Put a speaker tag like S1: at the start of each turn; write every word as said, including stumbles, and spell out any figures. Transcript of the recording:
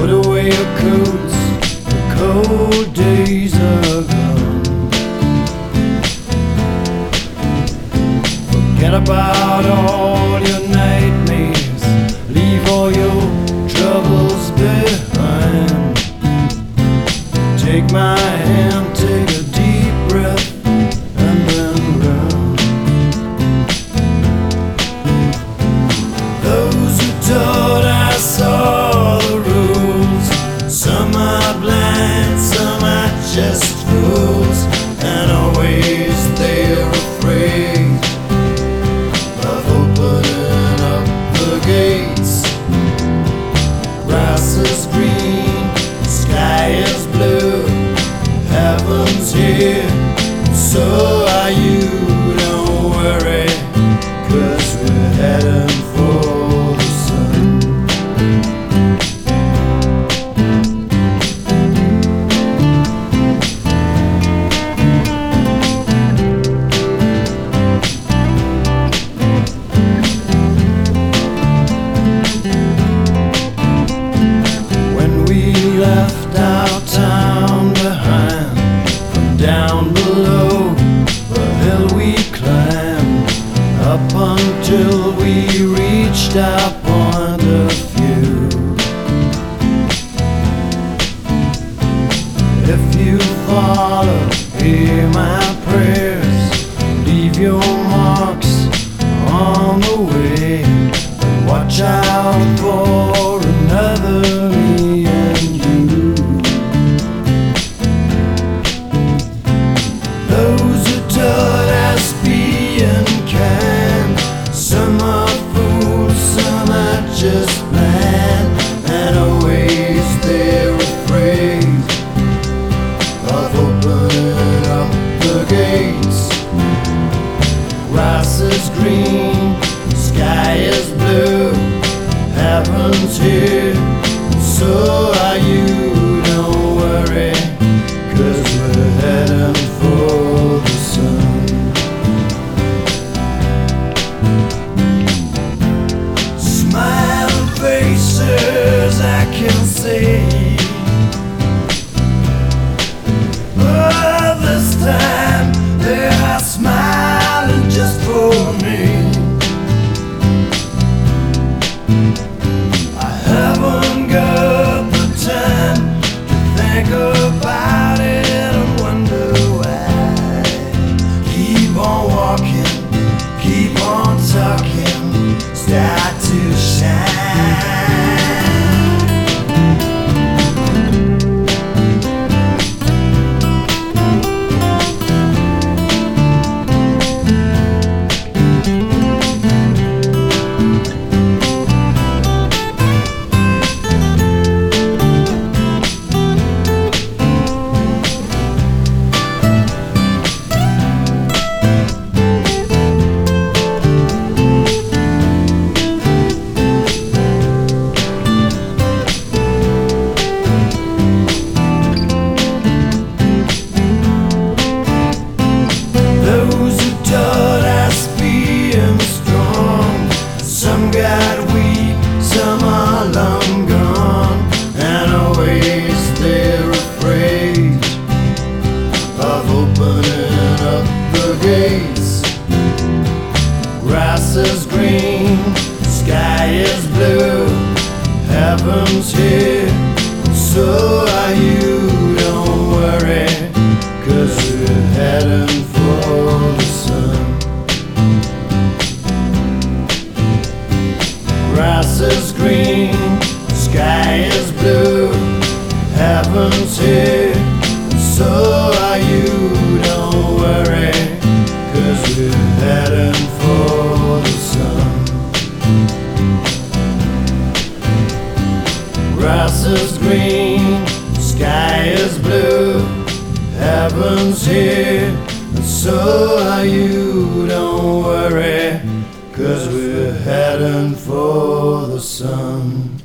S1: Put away your coats, the cold days are gone. Forget about all your nightmares, leave all your troubles behind. Take my hand, take a deep breath, and then run. Those who taught I saw the rules, some are blind, some are just fools, and always they're afraid of opening up the gates. Grass is green, sky is blue, heaven's here, so are you. Don't worry, 'cause we're heading for the sun. When we left our town behind, from down below the hill we climbed, up until we reached our point of view. If you follow, hear my prayers, leave your marks on the way, and watch out for another me and you. Those who taught us being kind, some are fools, some are just blind, and always they're afraid of opening up the gates. Grass is green, sky is blue, heaven's here, so are you. Don't worry, 'cause we're heading for the sun. Smiling faces I can see, but this time they are smiling just for me. I haven't got the time to think about it and wonder why. Keep on walking, keep on talking, start to shine. Those who taught us being strong, some got weak, some are long gone, and always they're afraid of opening up the gates. Grass is green, sky is blue, heaven's here, so are you. Don't worry, 'cause we're heading for the sun. Grass is green, sky is blue, heaven's here, so are you. Don't worry, 'cause we're heading for the sun. Grass is green, sky is blue, heaven's here, and so are you. Don't worry, 'cause we're heading for the sun.